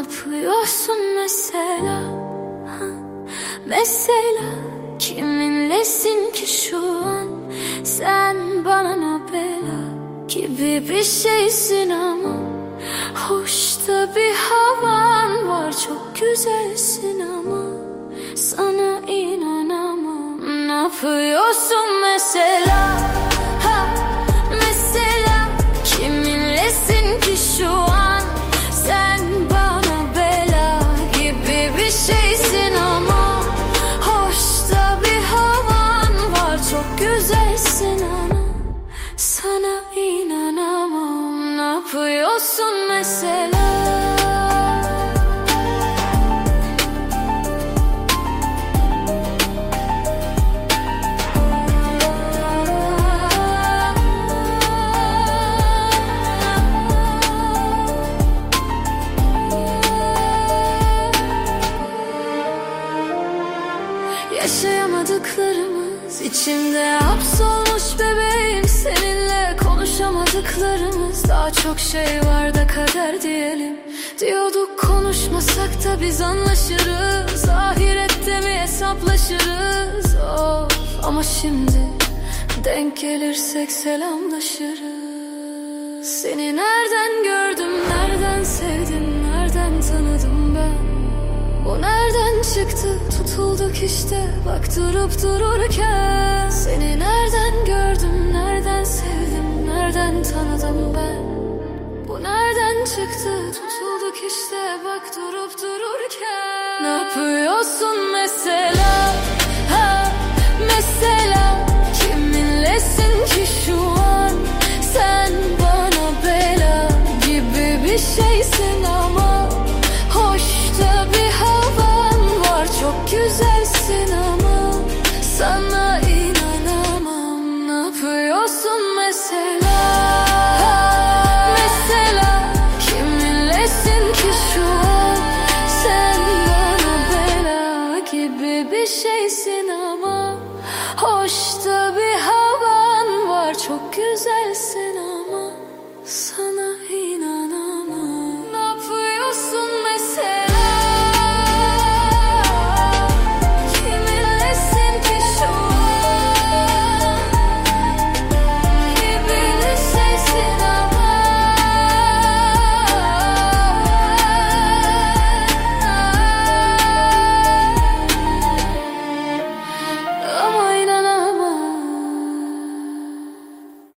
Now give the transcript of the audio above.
yapıyorsun mesela? Ha, mesela kiminlesin ki şu an? Sen bana bela gibi bir şeysin ama hoş da bir havan var, çok güzelsin ama sana inanamam. Ne yapıyorsun mesela? Ha, mesela kiminlesin ki şu an? Sen bana bela gibi bir şeysin ama hoş da bir havan var, çok güzelsin ama sana inanamam. Ne yapıyorsun mesela? Yaşayamadıklarımız içimde hapsolmuş bebeğim. Seninle konuşamadıklarımız, daha çok şey var da kader diyelim. Diyorduk konuşmasak da biz anlaşırız, ahirette mi hesaplaşırız? Of, ama şimdi denk gelirsek selamlaşırız. Seni nereden gördüm, nereden sevdim, nereden tanıdım ben? O nereden çıktı, tutulduk işte bak durup dururken. Seni nereden gördüm, nereden sevdim, nereden tanıdım ben? Bu nereden çıktı, tutulduk işte bak durup dururken. Ne yapıyorsun mesela? Ha, mesela kiminlesin ki şu an? Sen bana bela gibi bir şeysin ama